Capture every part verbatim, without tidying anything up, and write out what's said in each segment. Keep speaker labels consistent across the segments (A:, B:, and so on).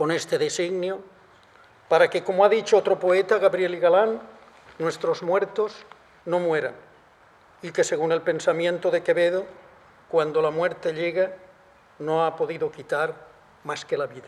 A: con este designio, para que, como ha dicho otro poeta, Gabriel Galán, nuestros muertos no mueran, y que, según el pensamiento de Quevedo, cuando la muerte llega, no ha podido quitar más que la vida.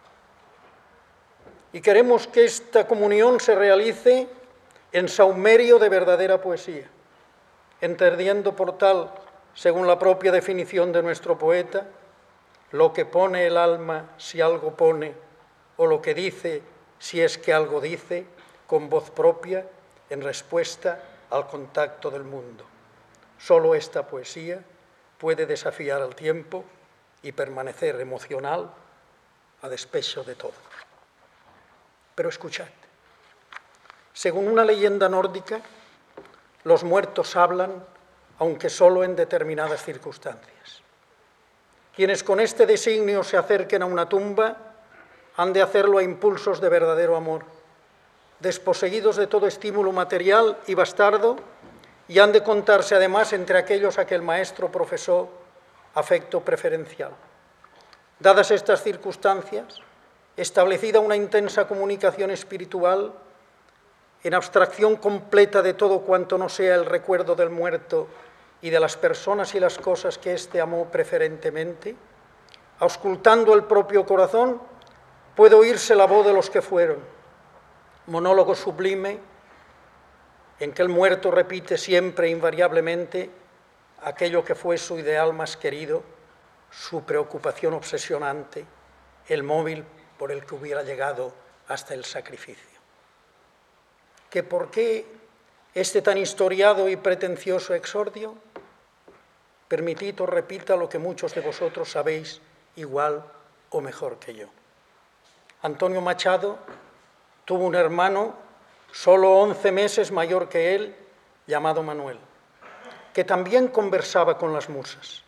A: Y queremos que esta comunión se realice en saumerio de verdadera poesía, entendiendo por tal, según la propia definición de nuestro poeta, lo que pone el alma si algo pone, o lo que dice si es que algo dice, con voz propia, en respuesta al contacto del mundo. Solo esta poesía puede desafiar al tiempo y permanecer emocional a despecho de todo. Pero escuchad, según una leyenda nórdica, los muertos hablan, aunque solo en determinadas circunstancias. Quienes con este designio se acerquen a una tumba han de hacerlo a impulsos de verdadero amor, desposeídos de todo estímulo material y bastardo, y han de contarse además entre aquellos a que el maestro profesó afecto preferencial. Dadas estas circunstancias, establecida una intensa comunicación espiritual, en abstracción completa de todo cuanto no sea el recuerdo del muerto y de las personas y las cosas que éste amó preferentemente, auscultando el propio corazón, puede oírse la voz de los que fueron, monólogo sublime en que el muerto repite siempre invariablemente aquello que fue su ideal más querido, su preocupación obsesionante, el móvil por el que hubiera llegado hasta el sacrificio. ¿Que por qué este tan historiado y pretencioso exordio? Permitid os repita lo que muchos de vosotros sabéis igual o mejor que yo. Antonio Machado tuvo un hermano solo once meses mayor que él, llamado Manuel, que también conversaba con las musas.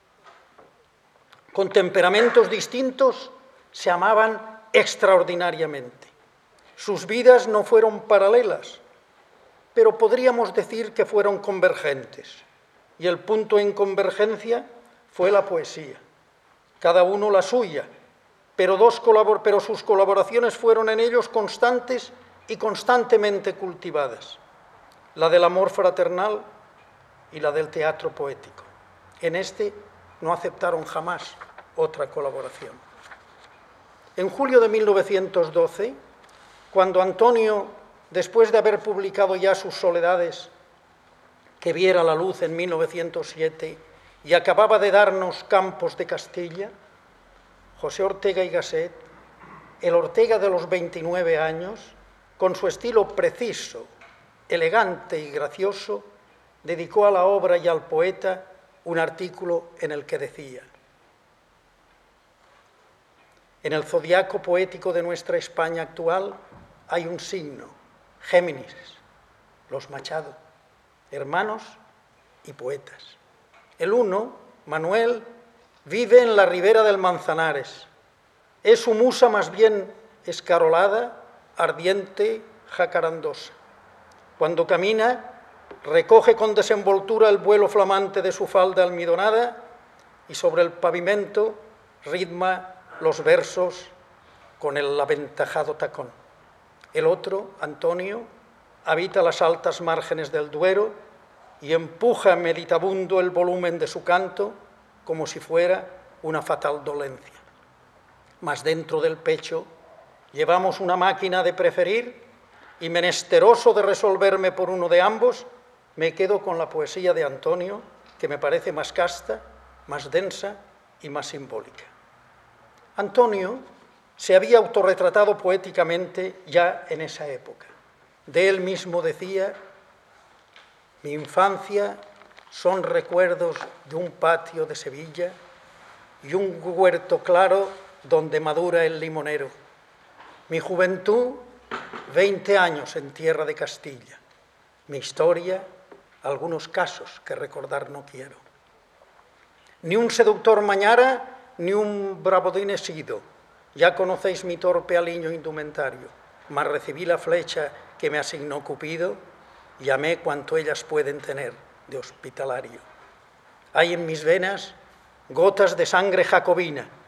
A: Con temperamentos distintos, se amaban extraordinariamente. Sus vidas no fueron paralelas, pero podríamos decir que fueron convergentes, y el punto en convergencia fue la poesía, cada uno la suya, pero, dos colabor- pero sus colaboraciones fueron en ellos constantes y constantemente cultivadas, la del amor fraternal y la del teatro poético. En este no aceptaron jamás otra colaboración. En julio de mil novecientos doce, cuando Antonio, después de haber publicado ya sus Soledades, que viera la luz en mil novecientos siete, y acababa de darnos Campos de Castilla, José Ortega y Gasset, el Ortega de los veintinueve años, con su estilo preciso, elegante y gracioso, dedicó a la obra y al poeta un artículo en el que decía: en el zodiaco poético de nuestra España actual hay un signo, Géminis, los Machado, hermanos y poetas. El uno, Manuel, vive en la ribera del Manzanares. Es su musa más bien escarolada, ardiente, jacarandosa. Cuando camina, recoge con desenvoltura el vuelo flamante de su falda almidonada y sobre el pavimento ritma los versos con el aventajado tacón. El otro, Antonio, habita las altas márgenes del Duero y empuja meditabundo el volumen de su canto como si fuera una fatal dolencia. Mas dentro del pecho llevamos una máquina de preferir y, menesteroso de resolverme por uno de ambos, me quedo con la poesía de Antonio, que me parece más casta, más densa y más simbólica. Antonio se había autorretratado poéticamente ya en esa época. De él mismo decía: mi infancia son recuerdos de un patio de Sevilla y un huerto claro donde madura el limonero. Mi juventud, veinte años en tierra de Castilla. Mi historia, algunos casos que recordar no quiero. Ni un seductor mañara, ni un bravodín he sido. Ya conocéis mi torpe aliño indumentario, mas recibí la flecha que me asignó Cupido y amé cuanto ellas pueden tener de hospitalario. Hay en mis venas gotas de sangre jacobina,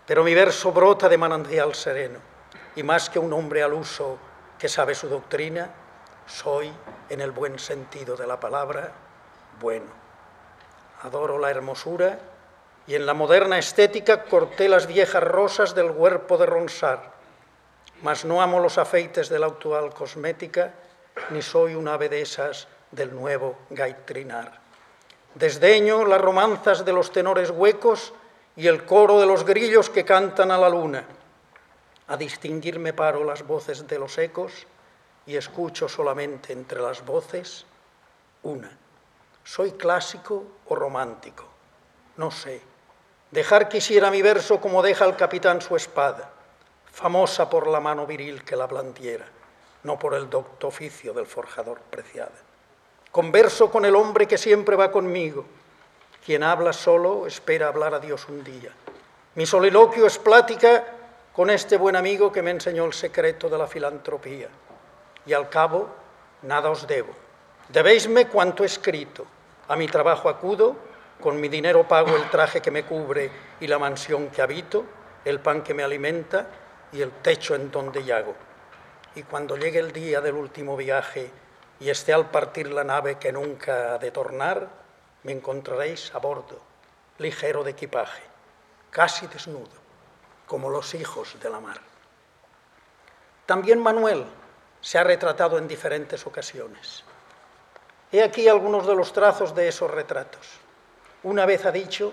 A: pero mi verso brota de manantial sereno, y más que un hombre al uso que sabe su doctrina, soy, en el buen sentido de la palabra, bueno. Adoro la hermosura, y en la moderna estética corté las viejas rosas del huerpo de Ronsard, mas no amo los afeites de la actual cosmética, ni soy un ave de esas del nuevo gaitrinar. Desdeño las romanzas de los tenores huecos y el coro de los grillos que cantan a la luna. A distinguir me paro las voces de los ecos y escucho solamente entre las voces una. ¿Soy clásico o romántico? No sé. Dejar quisiera mi verso como deja el capitán su espada, famosa por la mano viril que la blandiera, no por el docto oficio del forjador preciada. Converso con el hombre que siempre va conmigo. Quien habla solo espera hablar a Dios un día. Mi soliloquio es plática con este buen amigo que me enseñó el secreto de la filantropía. Y al cabo, nada os debo. Debéisme cuanto he escrito. A mi trabajo acudo, con mi dinero pago el traje que me cubre y la mansión que habito, el pan que me alimenta y el techo en donde yago. Y cuando llegue el día del último viaje y esté al partir la nave que nunca ha de tornar, me encontraréis a bordo, ligero de equipaje, casi desnudo, como los hijos de la mar. También Manuel se ha retratado en diferentes ocasiones. He aquí algunos de los trazos de esos retratos. Una vez ha dicho: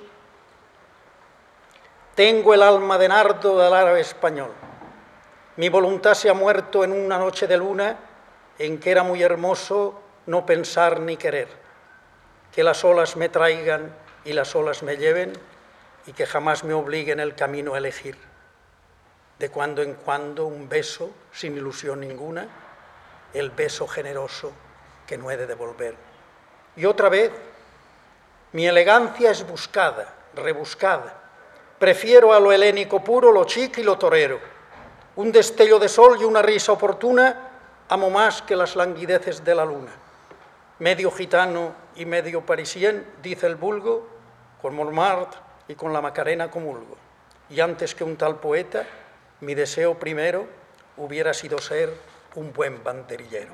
A: tengo el alma de nardo del árabe español. Mi voluntad se ha muerto en una noche de luna en que era muy hermoso no pensar ni querer, que las olas me traigan y las olas me lleven y que jamás me obliguen el camino a elegir. De cuando en cuando un beso sin ilusión ninguna, el beso generoso que no he de devolver. Y otra vez, mi elegancia es buscada, rebuscada. Prefiero a lo helénico puro, lo chic y lo torero. Un destello de sol y una risa oportuna amo más que las languideces de la luna. Medio gitano y medio parisien, dice el vulgo, con Montmartre y con la Macarena comulgo. Y antes que un tal poeta, mi deseo primero hubiera sido ser un buen banderillero.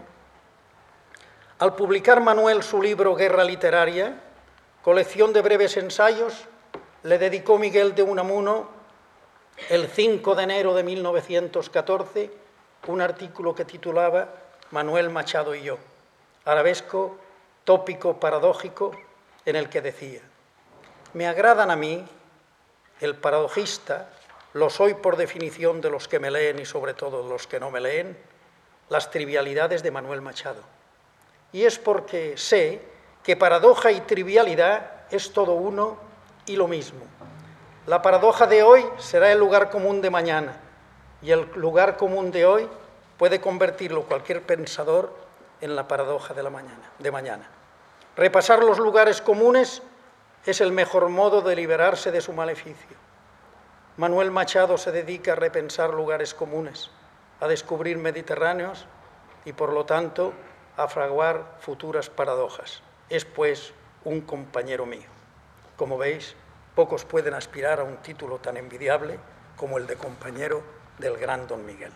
A: Al publicar Manuel su libro Guerra Literaria, colección de breves ensayos, le dedicó Miguel de Unamuno el cinco de enero de mil novecientos catorce un artículo que titulaba Manuel Machado y yo, arabesco, tópico, paradójico, en el que decía: me agradan a mí, el paradojista, lo soy por definición de los que me leen y sobre todo de los que no me leen, las trivialidades de Manuel Machado. Y es porque sé que paradoja y trivialidad es todo uno y lo mismo. La paradoja de hoy será el lugar común de mañana, y el lugar común de hoy puede convertirlo cualquier pensador en la paradoja de la mañana, de mañana. Repasar los lugares comunes es el mejor modo de liberarse de su maleficio. Manuel Machado se dedica a repensar lugares comunes, a descubrir mediterráneos y, por lo tanto, a fraguar futuras paradojas. Es, pues, un compañero mío. Como veis, pocos pueden aspirar a un título tan envidiable como el de compañero del gran don Miguel.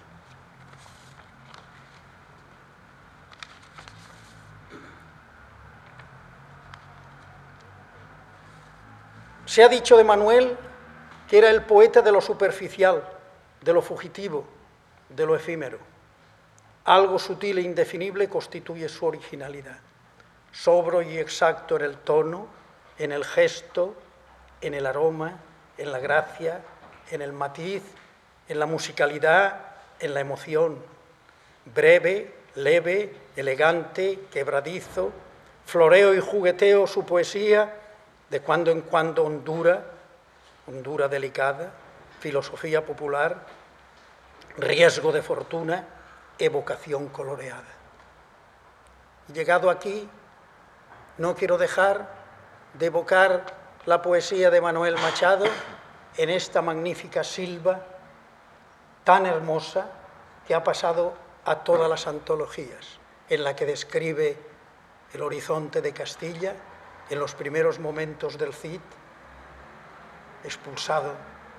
A: Se ha dicho de Manuel que era el poeta de lo superficial, de lo fugitivo, de lo efímero. Algo sutil e indefinible constituye su originalidad. Sobrio y exacto en el tono, en el gesto, en el aroma, en la gracia, en el matiz, en la musicalidad, en la emoción. Breve, leve, elegante, quebradizo, floreo y jugueteo su poesía, de cuando en cuando hondura, hondura delicada, filosofía popular, riesgo de fortuna, evocación coloreada. Llegado aquí, no quiero dejar de evocar la poesía de Manuel Machado en esta magnífica silva tan hermosa que ha pasado a todas las antologías, en la que describe el horizonte de Castilla en los primeros momentos del Cid, expulsado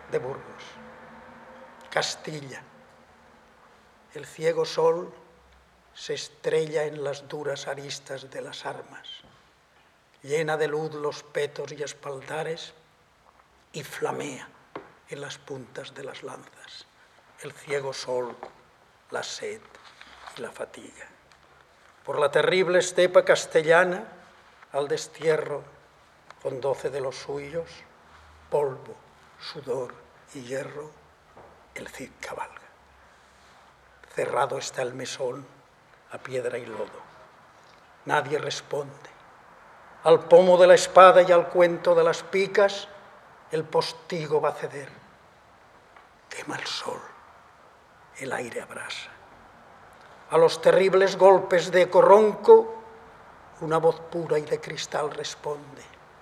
A: de Burgos. Castilla. El ciego sol se estrella en las duras aristas de las armas, llena de luz los petos y espaldares y flamea en las puntas de las lanzas. El ciego sol, la sed y la fatiga. Por la terrible estepa castellana, al destierro, con doce de los suyos, polvo, sudor y hierro, el Cid cabalga. Cerrado está el mesón a piedra y lodo. Nadie responde. Al pomo de la espada y al cuento de las picas, el postigo va a ceder. Quema el sol, el aire abrasa. A los terribles golpes de eco ronco, una voz pura y de cristal responde.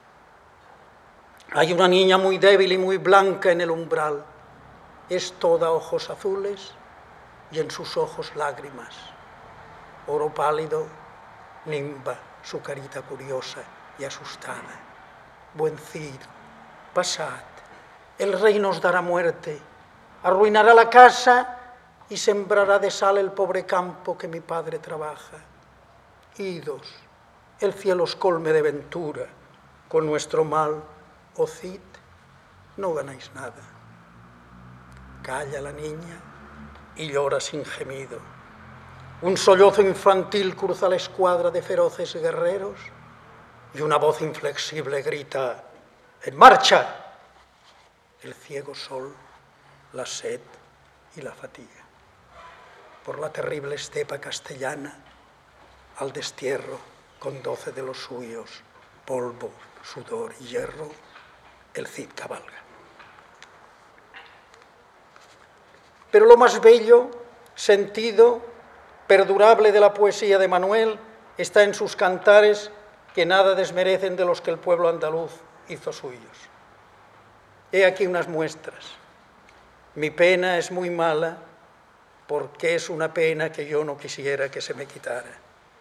A: Hay una niña muy débil y muy blanca en el umbral. Es toda ojos azules y en sus ojos lágrimas. Oro pálido nimba su carita curiosa y asustada. Buen Cid, pasad, el rey nos dará muerte, arruinará la casa y sembrará de sal el pobre campo que mi padre trabaja. Idos, el cielo os colme de ventura, con nuestro mal, oh Cid, no ganáis nada. Calla la niña y llora sin gemido. Un sollozo infantil cruza la escuadra de feroces guerreros y una voz inflexible grita: ¡en marcha! El ciego sol, la sed y la fatiga. Por la terrible estepa castellana, al destierro, con doce de los suyos, polvo, sudor y hierro, el Cid cabalga. Pero lo más bello, sentido, perdurable de la poesía de Manuel está en sus cantares, que nada desmerecen de los que el pueblo andaluz hizo suyos. He aquí unas muestras. Mi pena es muy mala, porque es una pena que yo no quisiera que se me quitara.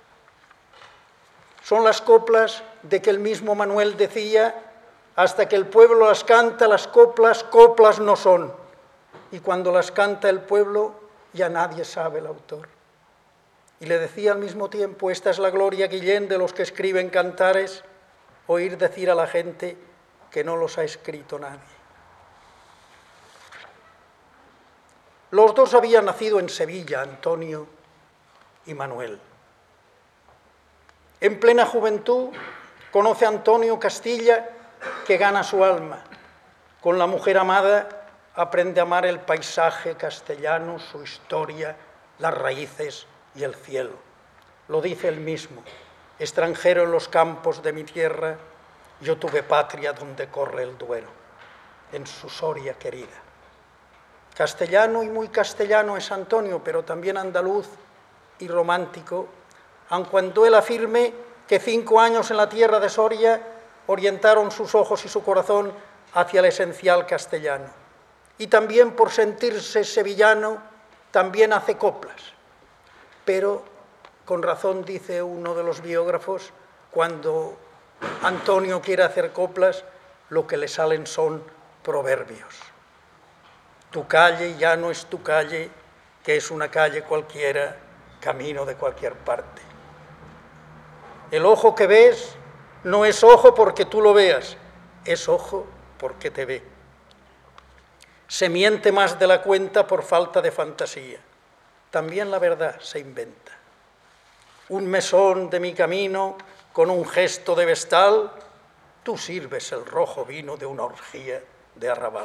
A: Son las coplas de que el mismo Manuel decía: hasta que el pueblo las canta, las coplas, coplas no son. Y cuando las canta el pueblo, ya nadie sabe el autor. Y le decía al mismo tiempo: esta es la gloria, Guillén, de los que escriben cantares, oír decir a la gente que no los ha escrito nadie. Los dos habían nacido en Sevilla, Antonio y Manuel. En plena juventud conoce a Antonio Castilla, que gana su alma. Con la mujer amada aprende a amar el paisaje castellano, su historia, las raíces y el cielo. Lo dice él mismo: extranjero en los campos de mi tierra, yo tuve patria donde corre el Duero, en su Soria querida. Castellano y muy castellano es Antonio, pero también andaluz y romántico, aun cuando él afirme que cinco años en la tierra de Soria orientaron sus ojos y su corazón hacia el esencial castellano. Y también, por sentirse sevillano, también hace coplas. Pero, con razón dice uno de los biógrafos, cuando Antonio quiere hacer coplas, lo que le salen son proverbios. Tu calle ya no es tu calle, que es una calle cualquiera, camino de cualquier parte. El ojo que ves no es ojo porque tú lo veas, es ojo porque te ve. Se miente más de la cuenta por falta de fantasía. También la verdad se inventa. Un mesón de mi camino, con un gesto de vestal, tú sirves el rojo vino de una orgía de arrabal.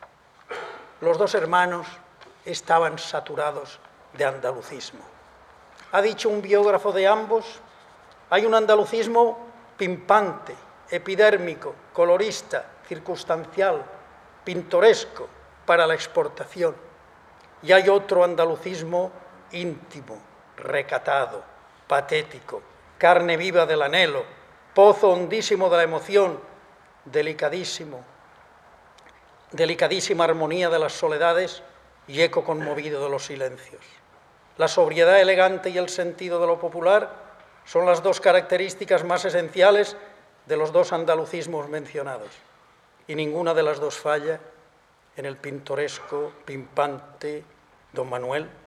A: Los dos hermanos estaban saturados de andalucismo. Ha dicho un biógrafo de ambos: hay un andalucismo pimpante, epidérmico, colorista, circunstancial, pintoresco, para la exportación. Y hay otro andalucismo íntimo, recatado, patético, carne viva del anhelo, pozo hondísimo de la emoción, delicadísimo, delicadísima armonía de las soledades y eco conmovido de los silencios. La sobriedad elegante y el sentido de lo popular son las dos características más esenciales de los dos andalucismos mencionados, y ninguna de las dos falla en el pintoresco, pimpante don Manuel,